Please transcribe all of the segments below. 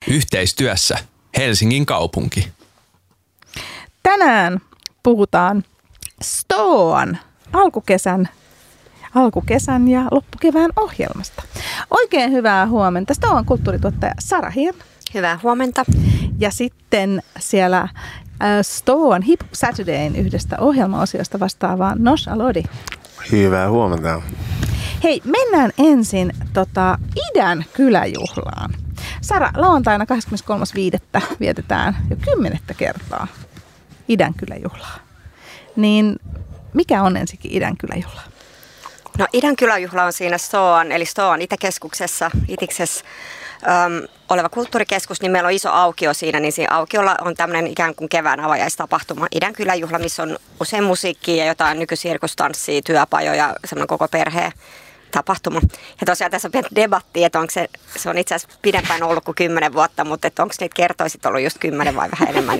Yhteistyössä Helsingin kaupunki. Tänään puhutaan STOAn alkukesän ja loppukevään ohjelmasta. Oikein hyvää huomenta. STOAn kulttuurituottaja Sara Hirn. Hyvää huomenta. Ja sitten siellä STOAn Hip Hop Saturdayn yhdestä ohjelmaosiosta vastaavaa Nosh Alodi. Hyvää huomenta. Hei, mennään ensin idän kyläjuhlaan. Sara, lauantaina 23.5. vietetään jo 10. kertaa idän kyläjuhlaa. Niin mikä on ensikin idän kyläjuhla? No idän kyläjuhla on siinä STOAn, eli STOAn Itäkeskuksessa, Itiksessä oleva kulttuurikeskus, niin meillä on iso aukio siinä, niin siinä aukiolla on tämmöinen ikään kuin kevään avajaistapahtuma. Idän kyläjuhla, missä on usein musiikkia ja jotain nykysirkustanssia, työpajoja, semmoinen koko perheen tapahtuma. Ja tosiaan tässä on pieni debatti, että onko se on itse asiassa pidempään ollut kuin 10 vuotta, mutta että onko niitä kertoisit ollut just 10 vai vähän enemmän,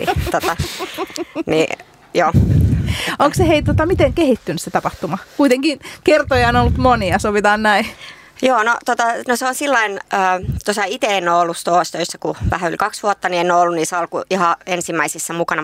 niin joo. Onko se miten kehittynyt se tapahtuma? Kuitenkin kertoja on ollut monia, sovitaan näin. Joo, no se on sillain, tosiaan itse en ole ollut STOAssa töissä kuin vähän yli 2 vuotta, niin en ole ollut niissä ihan ensimmäisissä mukana,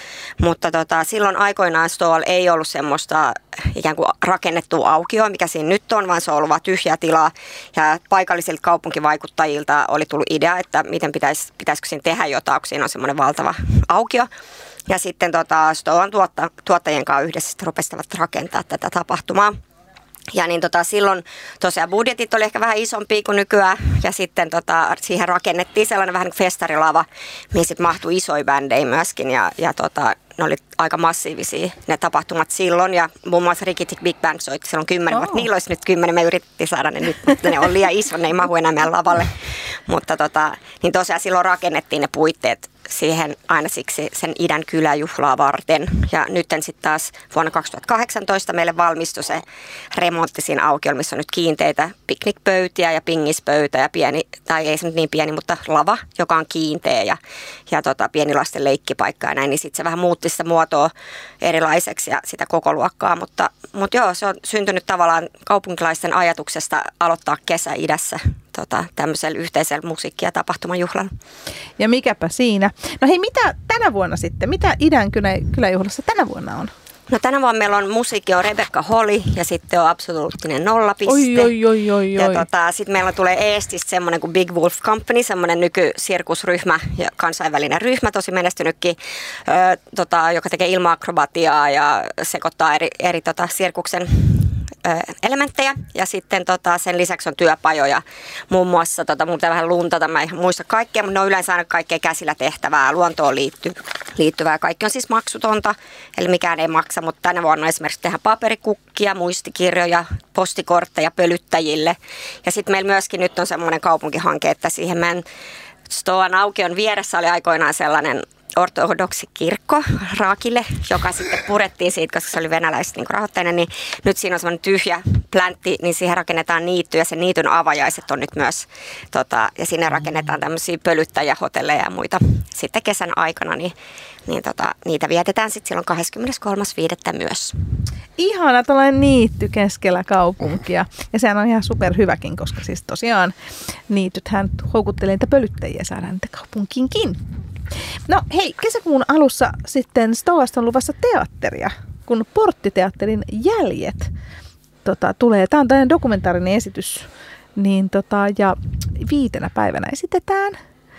mutta silloin aikoinaan STOAlla ei ollut semmoista ikään kuin rakennettua aukioa, mikä siinä nyt on, vaan se on ollut vaan tyhjää tilaa. Ja paikallisilta kaupunkivaikuttajilta oli tullut idea, että miten pitäisikö siinä tehdä jotain, kun siinä on semmoinen valtava aukio. Ja sitten STOAn tuottajien kanssa yhdessä rupesivat rakentaa tätä tapahtumaa. Ja niin silloin tosiaan budjetit oli ehkä vähän isompia kuin nykyään ja sitten siihen rakennettiin sellainen vähän niin kuin festarilava, mihin sitten mahtui isoja bändejä myöskin ja ne oli aika massiivisia ne tapahtumat silloin ja muun muassa Rikitik Big Band soitti silloin 10 vuotta. Niillä olisi nyt 10, me yritettiin saada ne nyt, mutta ne on liian iso, ne ei mahu enää meidän lavalle. Mutta niin tosiaan silloin rakennettiin ne puitteet siihen aina siksi sen idän kyläjuhlaa varten. Ja nyt sitten taas vuonna 2018 meille valmistui se remontti siinä aukiolla, missä on nyt kiinteitä piknikpöytiä ja pingispöytä ja pieni, tai ei se nyt niin pieni, mutta lava, joka on kiinteä ja pieni lasten leikkipaikka ja näin, niin sitten se vähän muutti sitä muotoa erilaiseksi ja sitä koko luokkaa. Mutta joo, se on syntynyt tavallaan kaupunkilaisten ajatuksesta aloittaa kesä idässä tämmöisellä yhteisellä musiikki- ja tapahtumajuhlalla. Ja mikäpä siinä. No hei, mitä tänä vuonna sitten? Mitä idän kyläjuhlassa tänä vuonna on? No tänä vuonna meillä on musiikki on Rebecca Holly ja sitten on absoluuttinen nollapiste. Oi. Ja sitten meillä tulee Eestistä semmoinen kuin Big Wolf Company, semmoinen nykysirkusryhmä ja kansainvälinen ryhmä, tosi menestynytkin, joka tekee ilma-akrobatiaa ja sekoittaa eri sirkuksen elementtejä ja sitten sen lisäksi on työpajoja. Muun muassa, mun pitää vähän luntata, mä en muista kaikkea, mutta ne on yleensä aina kaikkea käsillä tehtävää, luontoon liittyvää. Kaikki on siis maksutonta, eli mikään ei maksa, mutta tänä vuonna esimerkiksi tehdään paperikukkia, muistikirjoja, postikortteja pölyttäjille. Ja sitten meillä myöskin nyt on semmoinen kaupunkihanke, että siihen meidän STOAn aukion vieressä oli aikoinaan sellainen ortodoksi kirkko Raakille, joka sitten purettiin siitä, koska se oli venäläistä niin rahoitteinen, niin nyt siinä on semmoinen tyhjä pläntti, niin siihen rakennetaan niitty ja sen niityn avajaiset on nyt myös, ja sinne rakennetaan tämmöisiä pölyttäjähotelleja ja muita sitten kesän aikana, niin niitä vietetään sitten silloin 23.5. myös. Ihana tällainen niitty keskellä kaupunkia ja sehän on ihan superhyväkin, koska siis tosiaan niitythän houkuttelee niitä pölyttäjiä saada niitä kaupunkiinkin. No hei, kesäkuun alussa sitten STOAsta on luvassa teatteria, kun Porttiteatterin Jäljet tulee. Tämä on tällainen dokumentaarinen esitys, niin ja 5 päivänä esitetään.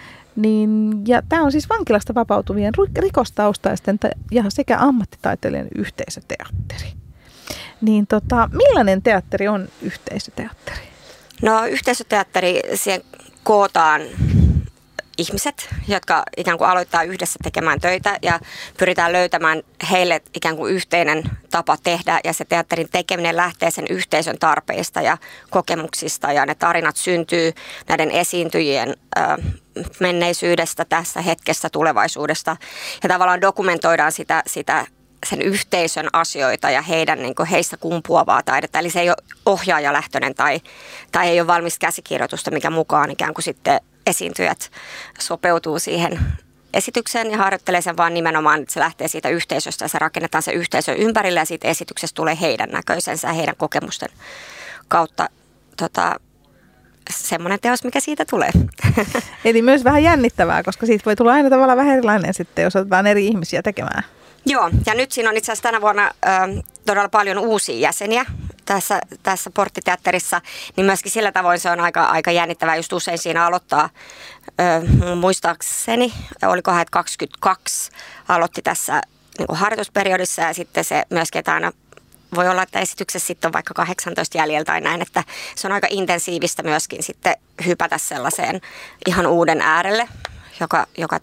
Ja tämä on siis vankilasta vapautuvien rikostaustaisten ja sekä ammattitaiteilijan yhteisöteatteri. Niin millainen teatteri on yhteisöteatteri? No yhteisöteatteri, siihen kootaan ihmiset, jotka ikään kuin aloittaa yhdessä tekemään töitä ja pyritään löytämään heille ikään kuin yhteinen tapa tehdä ja se teatterin tekeminen lähtee sen yhteisön tarpeista ja kokemuksista ja ne tarinat syntyy näiden esiintyjien menneisyydestä, tässä hetkessä, tulevaisuudesta ja tavallaan dokumentoidaan sitä sen yhteisön asioita ja heidän niin kuin heistä kumpuavaa taidetta. Eli se ei ole ohjaajalähtöinen tai ei ole valmis käsikirjoitusta, mikä mukaan ikään kuin sitten esiintyjät sopeutuu siihen esitykseen ja harjoittelee sen vaan nimenomaan, että se lähtee siitä yhteisöstä ja se rakennetaan se yhteisön ympärille ja siitä esityksestä tulee heidän näköisensä ja heidän kokemusten kautta semmoinen teos, mikä siitä tulee. Eli myös vähän jännittävää, koska siitä voi tulla aina tavallaan vähän erilainen sitten, jos otetaan eri ihmisiä tekemään. Joo, ja nyt siinä on itse asiassa tänä vuonna todella paljon uusia jäseniä tässä Porttiteatterissa, niin myöskin sillä tavoin se on aika jännittävää. Just usein siinä aloittaa, muistaakseni, olikohan, että 22 aloitti tässä niin kuin harjoitusperiodissa, ja sitten se myöskin, että aina voi olla, että esityksessä sitten on vaikka 18 jäljellä tai näin, että se on aika intensiivistä myöskin sitten hypätä sellaiseen ihan uuden äärelle, joka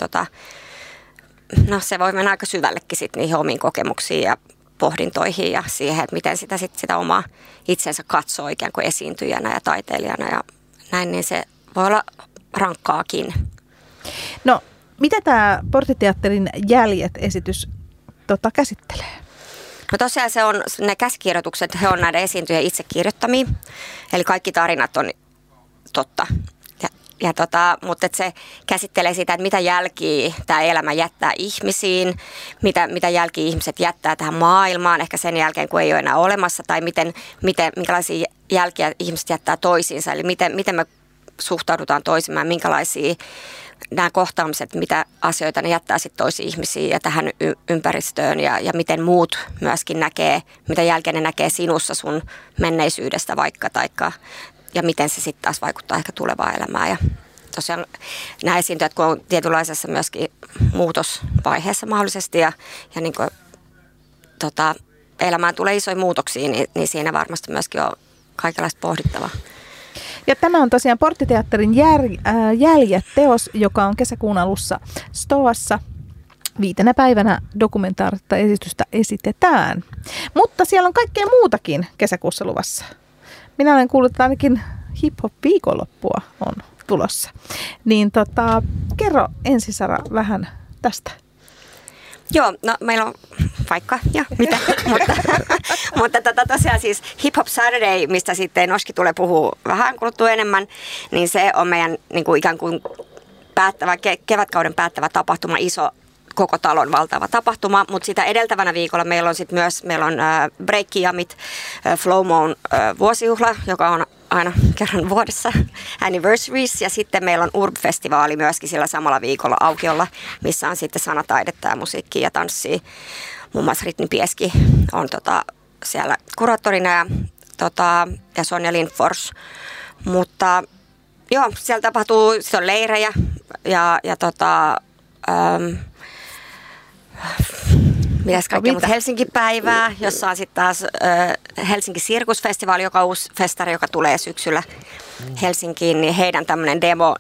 no se voi mennä aika syvällekin sitten niihin omiin kokemuksiin ja pohdintoihin ja siihen, että miten sitä omaa itsensä katsoo ikään kuin esiintyjänä ja taiteilijana ja näin, niin se voi olla rankkaakin. No, mitä tämä Porttiteatterin Jäljet-esitys käsittelee? No tosiaan ne käsikirjoitukset, he on näiden esiintyjien itse kirjoittamia, eli kaikki tarinat on totta. Mutta se käsittelee sitä, että mitä jälkiä tämä elämä jättää ihmisiin, mitä jälkiä ihmiset jättää tähän maailmaan, ehkä sen jälkeen, kun ei ole enää olemassa, tai minkälaisia jälkiä ihmiset jättää toisiinsa, eli miten me suhtaudutaan toisimaan, minkälaisia nämä kohtaamiset, mitä asioita ne jättää sitten toisiin ihmisiin ja tähän ympäristöön ja miten muut myöskin näkee, mitä jälkeä ne näkee sinussa sun menneisyydestä vaikka, ja miten se sitten taas vaikuttaa ehkä tulevaan elämään. Ja tosiaan nämä esiintyjät, kun on tietynlaisessa myöskin muutosvaiheessa mahdollisesti ja niin kuin, elämään tulee isoja muutoksia, niin siinä varmasti myöskin on kaikenlaista pohdittavaa. Ja tämä on tosiaan Porttiteatterin Jäljet-teos, joka on kesäkuun alussa Stoassa. 5. päivänä dokumentaarista esitystä esitetään. Mutta siellä on kaikkea muutakin kesäkuussa luvassa. Minä olen kuullut, että ainakin hip-hop-viikonloppua on tulossa. Niin kerro ensin, Sara, vähän tästä. Joo, no meillä on vaikka ja mitä, mutta tosiaan siis Hip Hop Saturday, mistä sitten Noski tulee puhua vähän kuluttua enemmän, niin se on meidän niin kuin ikään kuin kevätkauden päättävä tapahtuma, iso koko talon valtava tapahtuma, mutta sitä edeltävänä viikolla meillä on sitten myös Breakki Jamit Flowmoon vuosijuhla, joka on aina kerran vuodessa anniversaries, ja sitten meillä on Urb-festivaali myöskin sillä samalla viikolla aukiolla, missä on sitten sanataidetta ja musiikkia ja tanssia. Muun muassa Ritni Pieski on siellä kuraattorina ja Sonja Lindfors, mutta joo, siellä tapahtuu, se on leirejä ja mitäs kaikkea, mutta Helsinki-päivää, jossa on sitten taas Helsinki Sirkusfestivaali, joka on uusi festari, joka tulee syksyllä Helsinkiin, niin heidän tämmöinen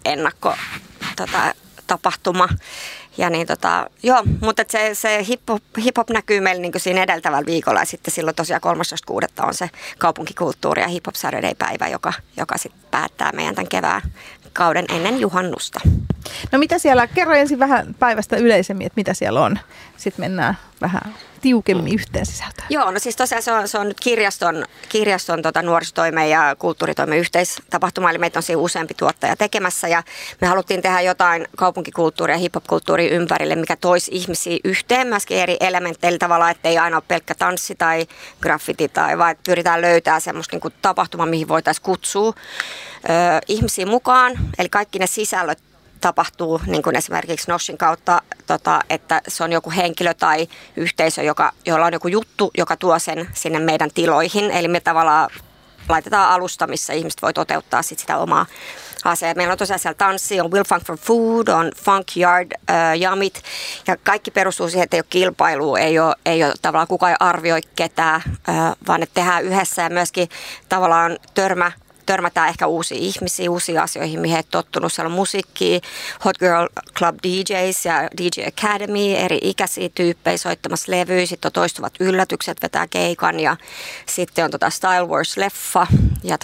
demo-ennakko-tapahtuma. Ja niin joo, mutta se hip-hop näkyy meillä niin kuin siinä edeltävällä viikolla, ja sitten silloin tosiaan 13.6. on se kaupunkikulttuuri- ja hip-hop Saturday-päivä, joka sitten päättää meidän tämän kevään kauden ennen juhannusta. No mitä siellä, kerro ensin vähän päivästä yleisemmin, että mitä siellä on. Sitten mennään vähän tiukemmin yhteen sisältöön. Joo, no siis tosiaan se on nyt kirjaston nuorisotoimen ja kulttuuritoimen yhteistapahtuma, eli meitä on siinä useampi tuottaja tekemässä, ja me haluttiin tehdä jotain kaupunkikulttuuria ja hip-hop-kulttuuria ympärille, mikä toisi ihmisiä yhteen myöskin eri elementteillä tavalla, ettei aina ole pelkkä tanssi tai graffiti, vaan pyritään löytämään semmoista niin kuin tapahtuma, mihin voitaisiin kutsua ihmisiä mukaan, eli kaikki ne sisällöt tapahtuu niin kuin esimerkiksi Noshin kautta, että se on joku henkilö tai yhteisö, jolla on joku juttu, joka tuo sen sinne meidän tiloihin. Eli me tavallaan laitetaan alusta, missä ihmiset voi toteuttaa sitä omaa asiaa. Meillä on tosiaan siellä tanssi, on Will Funk for Food, on Funk Yard, Jamit, ja kaikki perustuu siihen, että ei ole kilpailua, ei ole tavallaan kukaan ei arvioi ketään, vaan että tehdään yhdessä ja myöskin tavallaan törmätään ehkä uusia ihmisiä, uusiin asioihin, mihin ei tottunut. Siellä on musiikkia, Hot Girl Club DJs ja DJ Academy, eri ikäisiä tyyppejä soittamassa levyjä. Sitten on toistuvat yllätykset, vetää keikan, ja sitten on Style Wars-leffa ja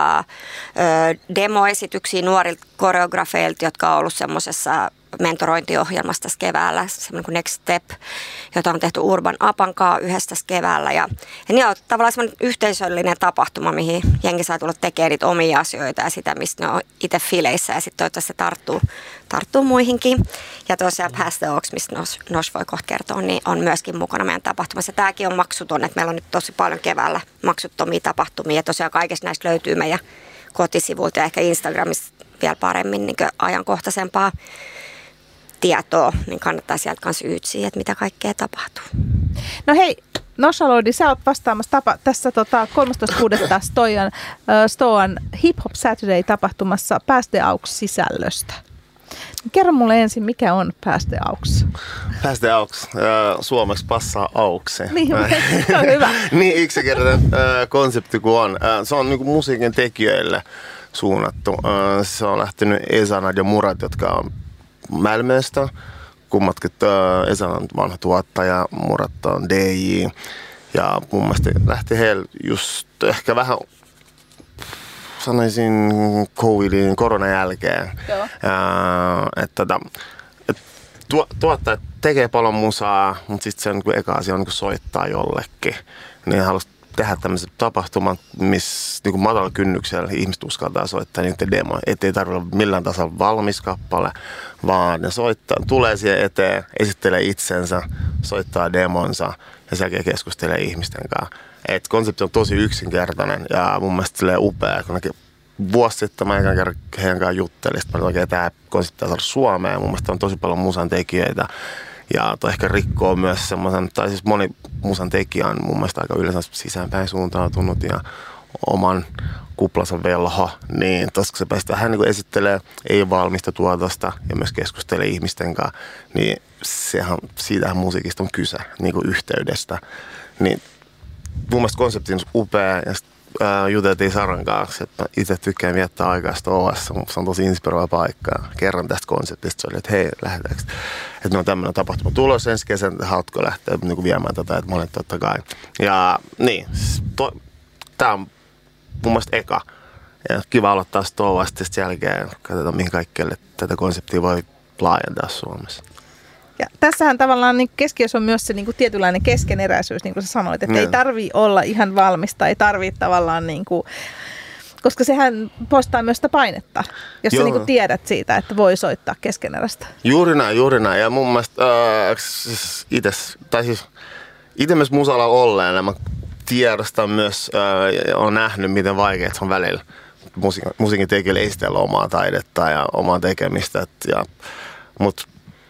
demoesityksiä nuorilta koreografeilta, jotka on ollut semmoisessa mentorointiohjelmassa tässä keväällä, semmoinen kuin Next Step, jota on tehty Urban Apankaa yhdessä tässä keväällä. Ja niin on tavallaan semmoinen yhteisöllinen tapahtuma, mihin jengi saa tulla tekemään niitä omia asioita ja sitä, mistä ne on itse fileissä, ja sitten toivottavasti se tarttuu muihinkin. Ja tosiaan Pass the Oaks, mistä Nosh voi kohta kertoa, niin on myöskin mukana meidän tapahtumassa. Tämäkin on maksuton, että meillä on nyt tosi paljon keväällä maksuttomia tapahtumia, ja tosiaan kaikesta näistä löytyy meidän kotisivuilta ja ehkä Instagramissa vielä paremmin niin ajankohtaisempaa tietoa, niin kannattaa sieltä kanssa ytsiä, että mitä kaikkea tapahtuu. No hei, Noshaloidi, sä oot vastaamassa tässä 13.6. Stoan Hip Hop Saturday-tapahtumassa Pass the Aux-sisällöstä. Kerro mulle ensin, mikä on Pass the Aux? Pass the Aux. Suomeksi passaa auksi. Niin, se on hyvä. Niin yksinkertainen konsepti kuin on. Se on niin musiikin tekijöille suunnattu. Se on lähtenyt Esanad ja Murat, jotka on Malmöstä. Kummatkin Esanad on vanha tuottaja, Murat on DJ. Ja mun mielestä lähti heillä just ehkä vähän, sanoisin, covidin, koronan jälkeen. Että tuottajat tekee paljon musaa, mutta sitten se on eka asia on soittaa jollekin. Niin halusi tehdä tämmöisen tapahtuman, missä niin matalalla kynnyksellä ihmiset uskaltaa soittaa niiden demoja. Ettei tarvitse olla millään tasolla valmis kappale, vaan ne tulee siihen eteen, esittelee itsensä, soittaa demonsa ja sen jälkeen keskustelee ihmisten kanssa. Et konsepti on tosi yksinkertainen ja mun mielestä silleen upea, kun vuosi sitten mä ekan kerran heidän kanssa juttelin, että oikein tämä konsepti saada Suomeen. Mun mielestä on tosi paljon musan tekijöitä ja toi ehkä rikkoo myös semmoisen, tai siis moni musan tekijä on mun mielestä aika yleensä sisäänpäin suuntautunut ja oman kuplansa velho, niin koska se päästä vähän niin kuin esittelee ei valmista tuotosta ja myös keskustelee ihmisten kanssa, niin siitähän musiikista on kyse, niin kuin yhteydestä. Niin mun mielestä konsepti on upea ja juteltiin Saran kanssa, että itse tykkään viettää aikaa Stoassa, se on tosi inspiroiva paikka. Kerran tästä konseptista se oli, että hei, lähdetäänkö, että me on tämmöinen tapahtuma tulossa ensi kesän, haluatko lähteä niin kuin viemään tätä, että monet totta kai. Ja niin, tämä on mun mielestä eka. Ja kiva aloittaa Stoasta, sitten jälkeen katsotaan mihin kaikkelle tätä konseptia voi laajentaa Suomessa. Ja tässähän tavallaan niin keskiössä on myös se niin kuin tietynlainen keskeneräisyys, niin kuin sä sanoit, että ei tarvitse olla ihan valmista, ei tarvitse tavallaan, niin kuin, koska sehän poistaa myös sitä painetta, jos sä niin kuin tiedät siitä, että voi soittaa keskeneräistä. Juuri näin. Ja mun mielestä itse myös musalla olleena mä tiedostan myös, olen nähnyt, miten vaikeaa se on välillä. Musiikin tekijöille esitellä omaa taidetta ja omaa tekemistä, mutta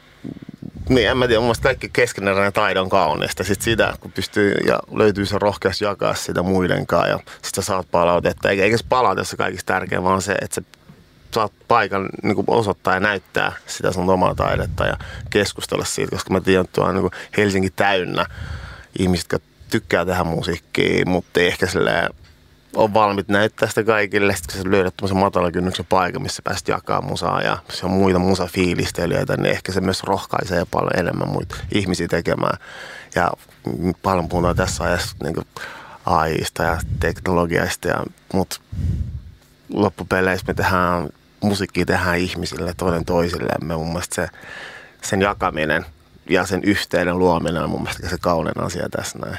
niin, en mä tiedä, mun mielestä kaikki keskeneräinen taide on kaunista. Sitten sitä, kun pystyy ja löytyy se rohkeus jakaa sitä muidenkaan ja sitten saat palautetta. Eikä se palaute se kaikista tärkein, vaan se, että sä saat paikan niin kuin osoittaa ja näyttää sitä sun omaa taidetta ja keskustella siitä. Koska mä tiedän, että tuo on niin kuin Helsinki täynnä ihmiset, jotka tykkää tehdä musiikkia, mutta ei ehkä silleen on valmiit näyttää sitä kaikille. Sitten kun sä löydät tämmöisen matalan kynnyksen paikan, missä pääset jakaa musaa ja se on muita musafiilistelijöitä, niin ehkä se myös rohkaisee paljon enemmän muita ihmisiä tekemään. Ja paljon puhutaan tässä ajassa niin AI:sta ja teknologiasta, mutta loppupeleissä me musiikkia tehdään ihmisille toinen toisillemme. Mun mielestä sen jakaminen ja sen yhteyden luominen on mun mielestä se kaunein asia tässä näin.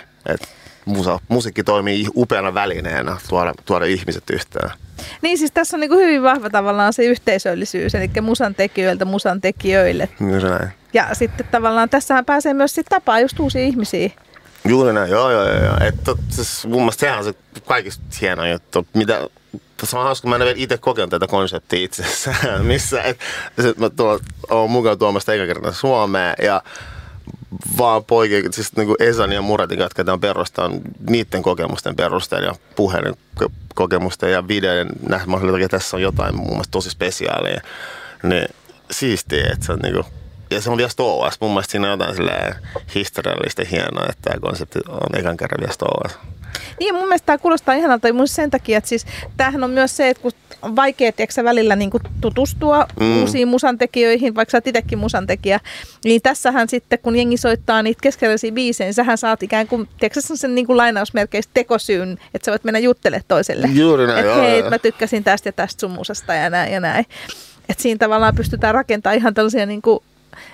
Musiikki toimii upeana välineenä tuoda ihmiset yhteen. Niin siis tässä on niin kuin hyvin vahva tavallaan se yhteisöllisyys, eli musan tekijöiltä musan tekijöille. Näin. Ja sitten tavallaan tässähän pääsee myös sitten tapaa just uusia ihmisiä. Juuri näin, joo. Siis mun mielestä sehän on se kaikista hieno juttu. Se on hauska, mä en ole itse kokenut tätä konseptia itse asiassa, missä mä olen mukaan tuomasta eka kertaa Suomeen ja vaan poikia, siis niin kuin Esan ja Muratin, jotka tämän perustan niiden kokemusten perusteella ja puheiden kokemusten ja videoiden nähdä, että tässä on jotain mun mielestä tosi spesiaalia. Niin siistiä, että se on niin kuin, ja se on vielä Stoas. Mun mielestä siinä on jotain silleen historiallista hienoa, että tämä konsepti on ekan kerran vielä Stoas. Niin, mun mielestä tämä kuulostaa ihanalta mun sen takia, että siis tämähän on myös se, että kun on vaikea välillä niin kuin tutustua uusiin musantekijöihin, vaikka sä oot itsekin musantekijä, niin tässähän sitten, kun jengi soittaa niitä keskeräisiä biisejä, niin sähän saat ikään kuin, tiedätkö sen niin kuin lainausmerkeistä tekosyyn, että sä voit mennä juttelemaan toiselle. Juuri näin, että hei, mä tykkäsin tästä ja tästä sun musasta ja näin ja näin. Että siinä tavallaan pystytään rakentamaan ihan tällaisia niin kuin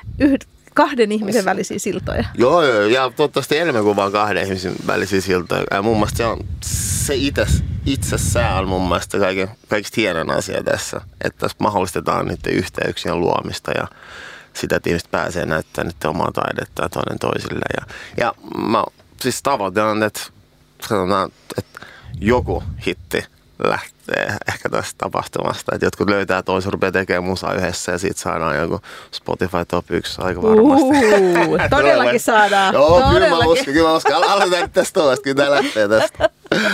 kahden ihmisen välisiä siltoja. Joo, ja toivottavasti enemmän kuin vaan kahden ihmisen välisiä siltoja. Ja mun mielestä se itsessään on mun mielestä kaikista hienoin asia tässä, että tässä mahdollistetaan niiden yhteyksien luomista ja sitä, että ihmiset pääsee näyttämään niiden omaa taidetta toinen toisille. Ja mä siis tavoite on, että sanotaan, että joku hitti lähtee ehkä tästä tapahtumasta. Että jotkut löytää toisen, rupeaa tekemään musaa yhdessä ja siitä saadaan joku Spotify Top 1 aika varmasti. Todellakin saadaan. Joo, kyllä mä uskon. Aloitetaan nyt tästä toista, kyllä tämä lähtee tästä.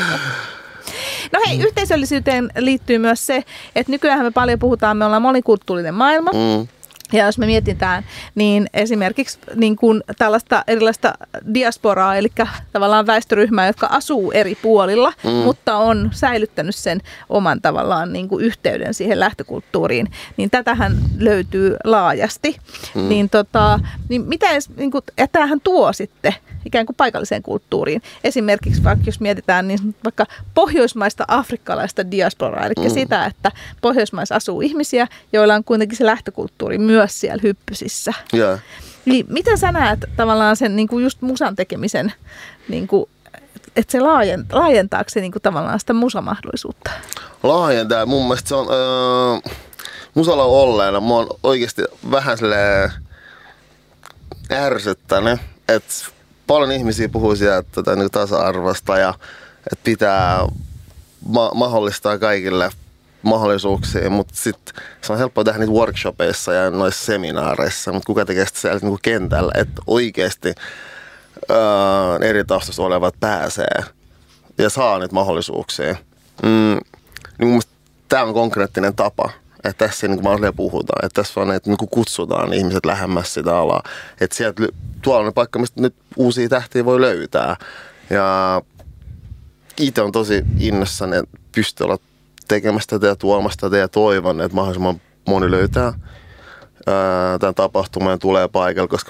No hei, yhteisöllisyyteen liittyy myös se, että nykyään me paljon puhutaan, me ollaan monikulttuurinen maailma. Ja jos me mietitään, niin esimerkiksi niin kuin tällaista erilaista diasporaa, eli tavallaan väestöryhmää, jotka asuu eri puolilla, mutta on säilyttänyt sen oman tavallaan niin kuin yhteyden siihen lähtökulttuuriin, niin tätähän löytyy laajasti. Niin, niin mitä niin kuin, ja tämähän tuo sitten ikään kuin paikalliseen kulttuuriin. Esimerkiksi vaikka jos mietitään niin vaikka pohjoismaista afrikkalaista diasporaa, eli sitä, että Pohjoismaissa asuu ihmisiä, joilla on kuitenkin se lähtökulttuuri myös siellä hyppysissä. Yeah. Niin miten sä näet tavallaan sen niin kuin just musan tekemisen, niin kuin, että se laajentaako se niin kuin tavallaan sitä musamahdollisuutta? Laajentaa. Mun mielestä se on musalla olleena. Mä oon oikeasti vähän silleen ärsyttänyt, että paljon ihmisiä puhuu sieltä niin tasa-arvosta ja että pitää mahdollistaa kaikille mahdollisuuksia, mutta sitten se on helppoa tehdä niitä workshopeissa ja noissa seminaareissa, mutta kuka tekee sitä siellä niin kentällä, että oikeasti eri taustasta olevat pääsee ja saa niitä mahdollisuuksia. Niin mun mielestä tämä on konkreettinen tapa, että tässä niin kuin puhutaan, että tässä on, että niin kutsutaan ihmiset lähemmäs sitä alaa, että sieltä tuolla on paikka, mistä nyt uusia tähtiä voi löytää. Ja itse on tosi innossani, että pystyy olla tekemästä tätä ja tuomasta tätä ja toivon, että mahdollisimman moni löytää tämän tapahtuman ja tulee paikalle, koska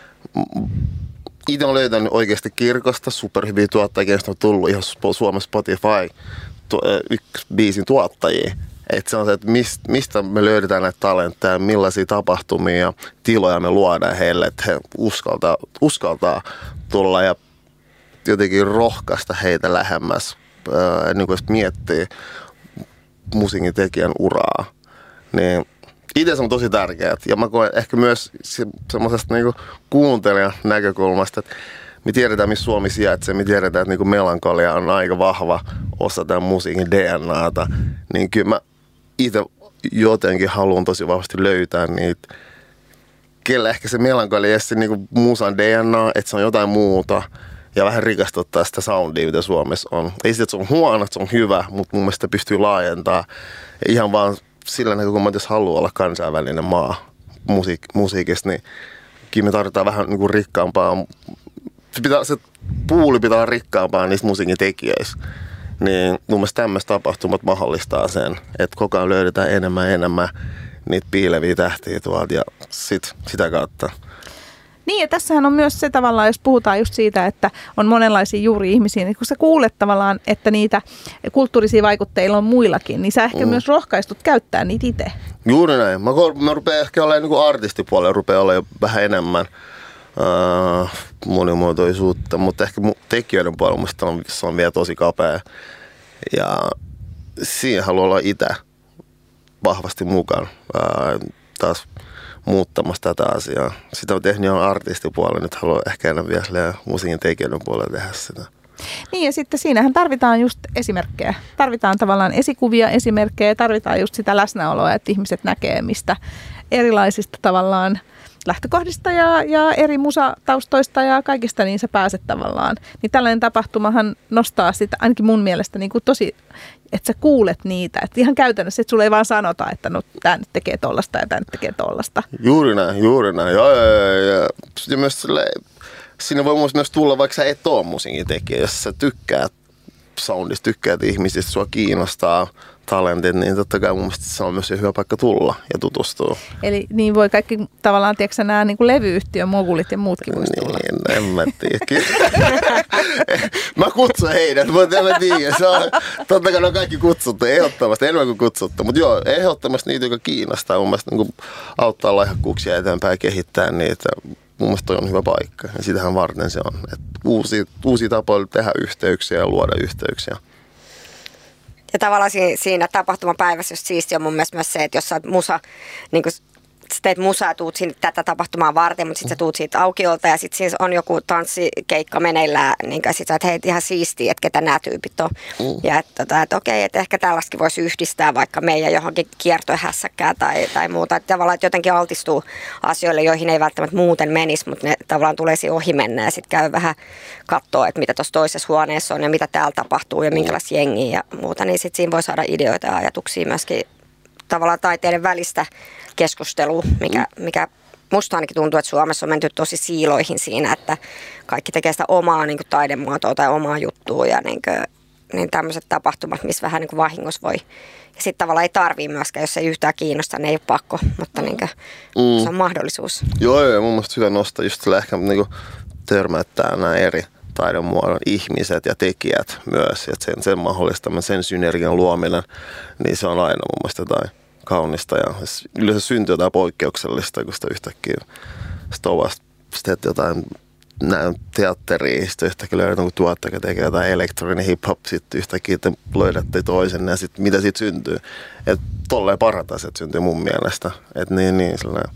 itse on löytänyt oikeasti kirkosta superhyviä tuottajia, joista on tullut ihan Suomen Spotify yksi biisin tuottajia. Että se on se, että mistä me löydetään näitä talentteja, millaisia tapahtumia ja tiloja me luodaan heille, että he uskaltaa tulla ja jotenkin rohkaista heitä lähemmäs, niin kuin miettii musiikin tekijän uraa. Niin itse se on tosi tärkeää. Ja mä koen ehkä myös semmoisesta niin kuuntelijan näkökulmasta, että me tiedetään, missä Suomi sijaitsee, me tiedetään, että niin melankolia on aika vahva osa tämän musiikin DNAta. Niin kyllä mä itse jotenkin haluan tosi vahvasti löytää niitä, kellä ehkä se melankolia ja niin musan DNA, että se on jotain muuta ja vähän rikastuttaa sitä soundia, mitä Suomessa on. Ei sitä, että se on huono, että se on hyvä, mutta mun mielestä pystyy laajentamaan. Ja ihan vaan sillä näkökulmalla, jos haluaa olla kansainvälinen maa musiikista, niin kyllä me tarvitaan vähän niin kuin rikkaampaa. Se puuli pitää olla rikkaampaa niistä musiikin tekijöissä. Niin mun mielestä tämmöiset tapahtumat mahdollistaa sen, että koko ajan löydetään enemmän niitä piileviä tähtiä tuolta ja sitä kautta. Niin ja tässähän on myös se tavallaan, jos puhutaan just siitä, että on monenlaisia juuri ihmisiä, niin kun sä kuulet tavallaan, että niitä kulttuurisia vaikutteilla on muillakin, niin sä ehkä myös rohkaistut käyttää niitä itse. Juuri näin. Mä rupean ehkä olemaan niin artistipuolella, rupeaa olemaan vähän enemmän monimuotoisuutta, mutta ehkä tekijöiden puolella se on vielä tosi kapea. Ja siihen haluan olla itse vahvasti mukaan taas muuttamassa tätä asiaa. Sitä on tehnyt jo artistipuolella, nyt haluan ehkä enää vielä musiikin tekijöiden puolella tehdä sitä. Niin ja sitten siinähän tarvitaan just esimerkkejä. Tarvitaan tavallaan esikuvia, esimerkkejä, tarvitaan just sitä läsnäoloa, että ihmiset näkee mistä erilaisista tavallaan lähtökohdista ja eri musataustoista ja kaikista niin sä pääset tavallaan. Niin tällainen tapahtumahan nostaa sitä ainakin mun mielestä niin kuin tosi, että sä kuulet niitä. Että ihan käytännössä, että sulle ei vaan sanota, että no tää nyt tekee tollasta ja tää nyt tekee tollasta. Juuri näin. Ja myös siinä voi myös tulla, vaikka sä et ole musiikin tekijä, jos sä tykkäät soundista, tykkäät ihmisistä, sua kiinnostaa talentit, niin totta kai mun mielestä se on myös hyvä paikka tulla ja tutustua. Eli niin voi kaikki tavallaan, tiedätkö nämä niin kuin levyyhtiön mogulit ja muutkin voisi tulla. Niin, en mä tiedä. Mä kutsun heidät, mutta en mä tiedä. Totta kai ne on kaikki kutsuttu, ehdottomasti, enemmän kuin kutsuttu. Mutta joo, ehdottomasti niitä, jotka kiinnostaa mun mielestä niin auttaa lahjakkuuksia eteenpäin ja kehittää niitä. Mun mielestä toi on hyvä paikka ja sitähän varten se on. Et uusia tapoja tehdä yhteyksiä ja luoda yhteyksiä. Ja tavallaan siinä tapahtumapäivässä just siistiä on mun mielestä myös se, että jos sä oot sä teet musaa ja tuut sinne tätä tapahtumaa varten, mutta sitten sä tuut siitä aukiolta ja sitten siis on joku tanssikeikka meneillään, niin sitten sä oot, hei, ihan siistiä, että ketä nämä tyypit on. Ja että okei, että ehkä tällaistakin voisi yhdistää vaikka meidän johonkin kiertohässäkkään tai muuta. Että tavallaan, että jotenkin altistuu asioille, joihin ei välttämättä muuten menisi, mutta ne tavallaan tulee siinä ohi mennä ja sitten käy vähän katsoa, että mitä tuossa toisessa huoneessa on ja mitä täällä tapahtuu ja minkälaisia jengiä ja muuta. Niin sitten siinä voi saada ideoita ja ajatuksia myöskin tavallaan taiteiden välistä keskustelua, mikä musta ainakin tuntuu, että Suomessa on menty tosi siiloihin siinä, että kaikki tekee sitä omaa niin kuin taidemuotoa tai omaa juttua ja niin tämmöiset tapahtumat, missä vähän niin kuin vahingossa voi. Ja sitten tavallaan ei tarvii myöskään, jos ei yhtään kiinnosta, niin ei ole pakko, mutta niin kuin, se on mahdollisuus. Joo, mun mielestä hyvä nostaa just sillä ehkä niin kuin törmäyttää nämä eri taidemuodon ihmiset ja tekijät myös, että sen mahdollistaminen, sen synergian luominen, niin se on aina mun mielestä jotain kaunista ja yleensä syntyy jotain poikkeuksellista, kun sitä yhtäkkiä Stovasta teet jotain teatteria, sitten yhtäkkiä löydät jonkun tuottaja, joka tekee jotain elektroninen hip-hop, sitten yhtäkkiä te löydätte toisen ja sitten mitä siitä syntyy. Että tolleen parhaat asiat syntyy mun mielestä. Että niin sellainen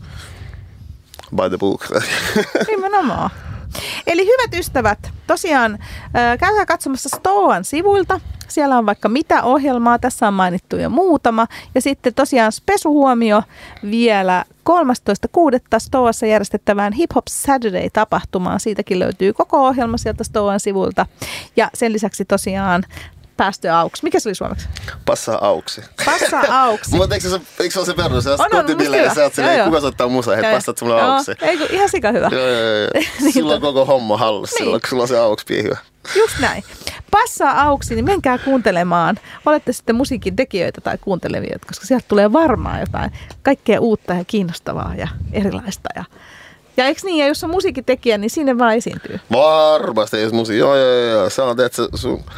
by the book. Nimenomaan. Eli hyvät ystävät, tosiaan käykää katsomassa Stoan sivuilta. Siellä on vaikka mitä ohjelmaa, tässä on mainittu jo muutama. Ja sitten tosiaan spesuhuomio vielä 13.6. Stoassa järjestettävään Hip Hop Saturday-tapahtumaan. Siitäkin löytyy koko ohjelma sieltä Stoan sivuilta. Ja sen lisäksi tosiaan päästö auksi. Mikä se oli suomeksi? Passaa auksi. Passaa auksi. Mutta eikö se ole se perus? Sä oot kotibileillä, sä oot silleen, kuka soittaa musaa, että pastat sulle auksi. Eikö, ihan sika hyvä. Joo. Silloin koko homma hallussa, silloin kun sulla on se auksi piihyä. Just näin. Passaa auksi, niin menkää kuuntelemaan. Olette sitten musiikin tekijöitä tai kuuntelevia, koska sieltä tulee varmaan jotain kaikkea uutta ja kiinnostavaa ja erilaista. Ja eikö niin, ja jos on musiikin tekijä, niin sinne vaan esiintyy. Varmasti, jos musiikki. Joo. Sä on, teet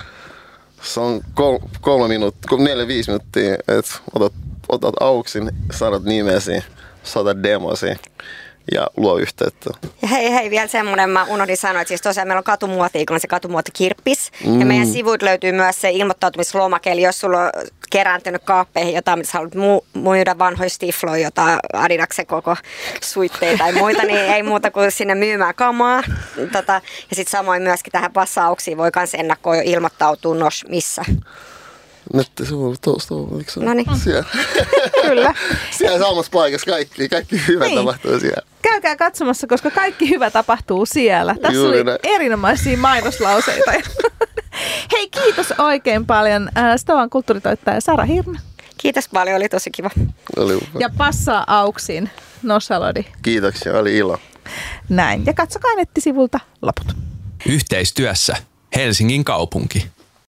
se on 4-5 minuuttia, että otat auksin, sanot nimesi, saatat demosi ja luo yhteyttä. Ja hei, vielä semmoinen, mä unohdin sanoa, että siis tosiaan meillä on katumuotia, kun on se katumuoti Kirppis. Ja meidän sivuilta löytyy myös se ilmoittautumislomake, eli jos sulla on kerääntynyt kaappeihin jotain, mitä sä haluat myydä vanhoja stifloja, jotain Adidaksen koko suitteita tai muita, niin ei muuta kuin sinne myymään kamaa. Ja sitten samoin myöskin tähän passauksiin voi myös ennakkoon jo ilmoittautua missä. Nettisivuilla tuosta, eikö se ole? Noniin. Siellä. Kyllä. Siellä samassa paikassa kaikki hyvä niin. Tapahtuu siellä. Käykää katsomassa, koska kaikki hyvä tapahtuu siellä. Tässä Juuri oli näin. erinomaisia mainoslauseita. Hei, kiitos oikein paljon Stoan kulttuuritoittaja Sara Hirn. Kiitos paljon, oli tosi kiva. Oli upea. Ja passaa auksin Nossalodi. Kiitoksia, oli ilo. Näin. Ja katsokaa nettisivulta loput. Yhteistyössä Helsingin kaupunki.